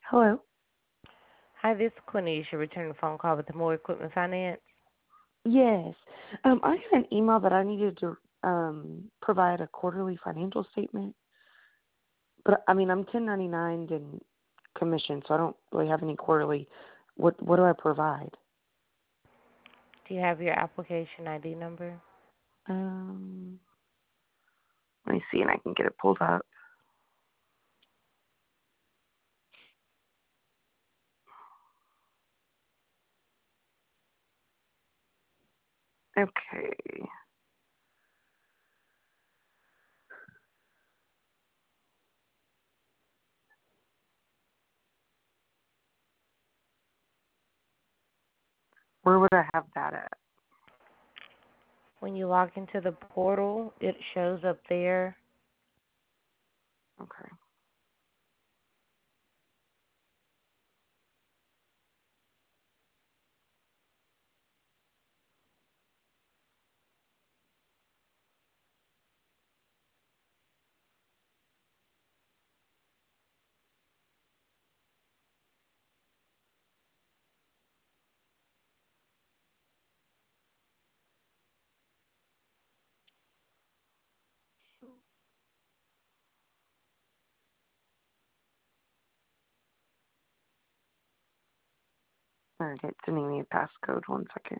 Hello. Hi, this is Quenisha. Returning the phone call with the More Equipment Finance. Yes. I got an email that I needed to provide a quarterly financial statement, but I mean I'm 1099 and commission, so I don't really have any quarterly. What do I provide? Do you have your application ID number? Um, Let me see, and I can get it pulled up. Okay. Where would I have that at? When you log into the portal, it shows up there. Okay. All right, it's sending me a passcode. 1 second.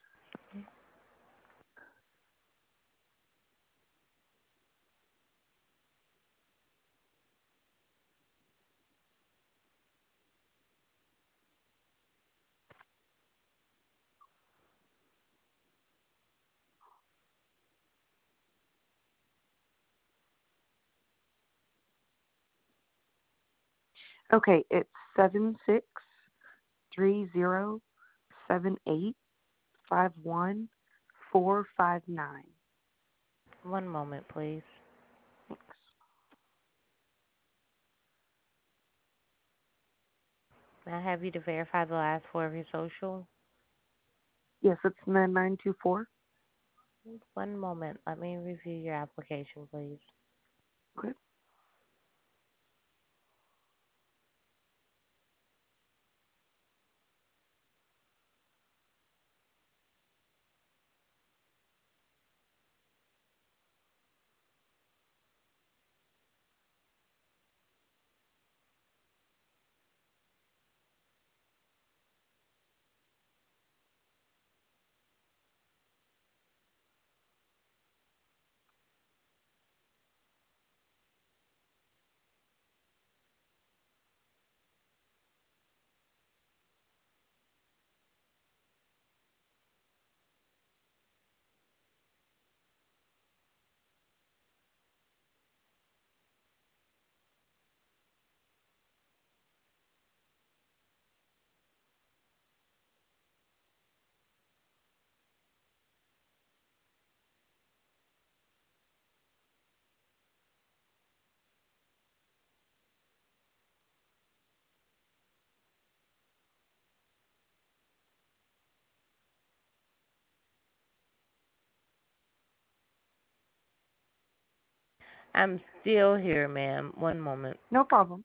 Okay, it's 76307851 459. One moment, please. May I have you to verify the last four of your social? Yes, it's 9924. One moment. Let me review your application, please. Okay. I'm still here, ma'am. One moment. No problem.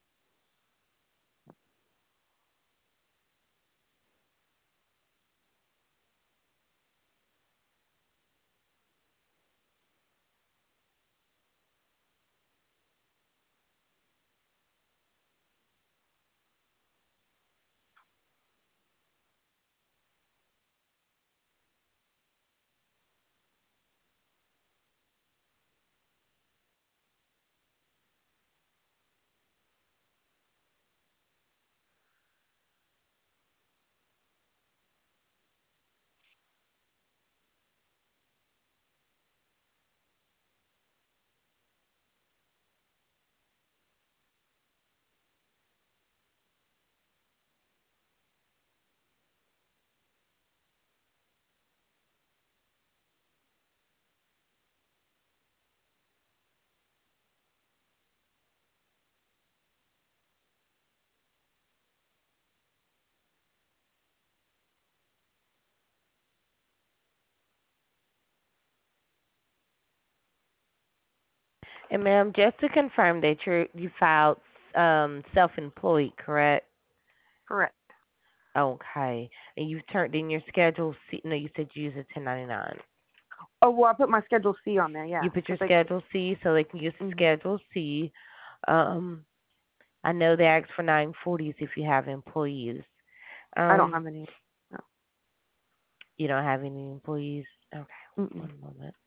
And ma'am, just to confirm that you filed self-employed, correct? Correct. Okay. And you've turned in your Schedule C. No, you said you use a 1099. Oh, well, I put my Schedule C on there, yeah. You put your 'Cause they, Schedule C, so they can use the mhm. Schedule C. Um, I know they ask for 940s if you have employees. I don't Um, have any. No. you don't have any employees? Okay, Mm-mm. one moment.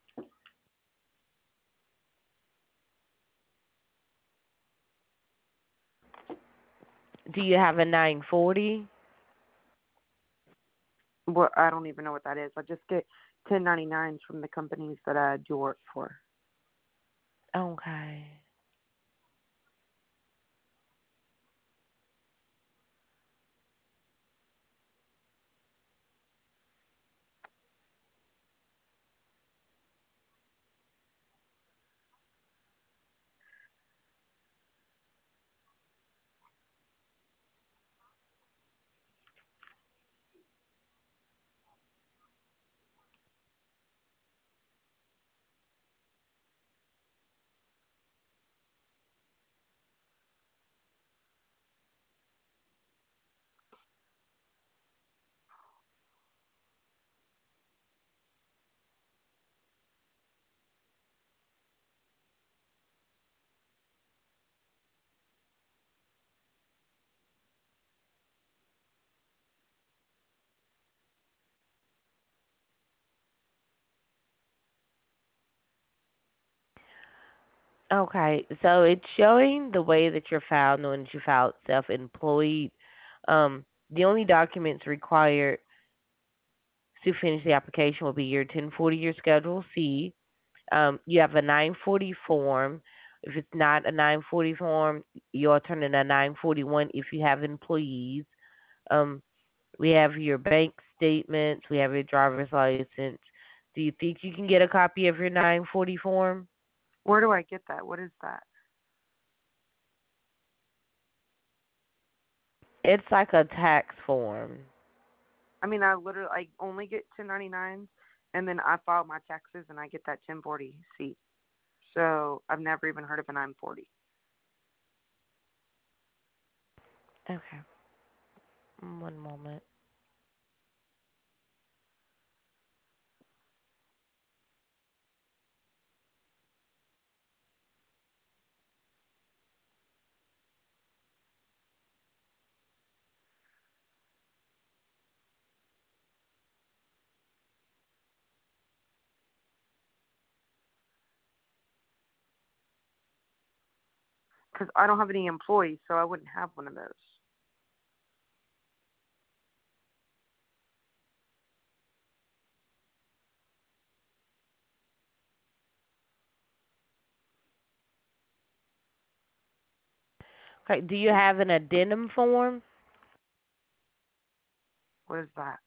Do you have a 940? Well, I don't even know what that is. I just get 1099s from the companies that I do work for. Okay. Okay, so it's showing the way that you're filed, knowing that you filed self-employed. The only documents required to finish the application will be your 1040, your Schedule C. You have a 940 form. If it's not a 940 form, you'll turn in a 941 if you have employees. Um, we have your bank statements. We have your driver's license. Do you think you can get a copy of your 940 form? Where do I get that? What is that? It's like a tax form. I mean, I only get 1099s, and then I file my taxes, and I get that 1040C. So I've never even heard of a 940. Okay, one moment. Because I don't have any employees, so I wouldn't have one of those. Okay, do you have an addendum form? What is that?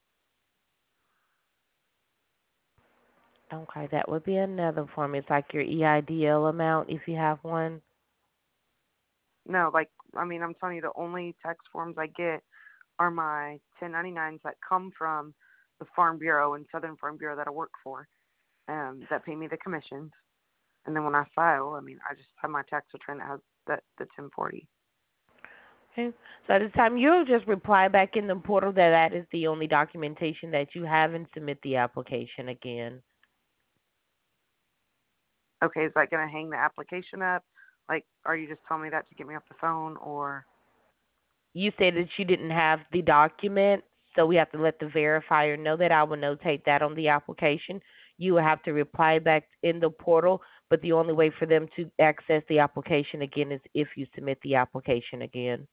Okay, that would be another form. It's like your EIDL amount if you have one. No, I mean, I'm telling you, the only tax forms I get are my 1099s that come from the Farm Bureau and Southern Farm Bureau that I work for, that pay me the commissions. And then when I file, I mean, I just have my tax return that has the 1040. Okay. So at this time, you'll just reply back in the portal that that is the only documentation that you have and submit the application again. Okay, is that going to hang the application up? Like, are you just telling me that to get me off the phone, or? You said that you didn't have the document, so we have to let the verifier know that. I will notate that on the application. You will have to reply back in the portal, but the only way for them to access the application again is if you submit the application again.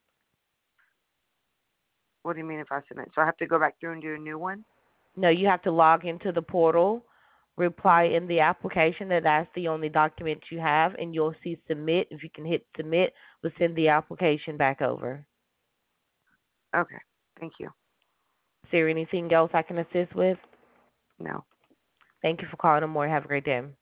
What do you mean if I submit? So I have to go back through and do a new one? No, you have to log into the portal, reply Mm-hmm. in the application that that's the only document you have, and you'll see submit. If you can hit submit, we'll send the application back over. Okay, thank you. Is there anything else I can assist with? No. Thank you for calling, Amore. Have a great day.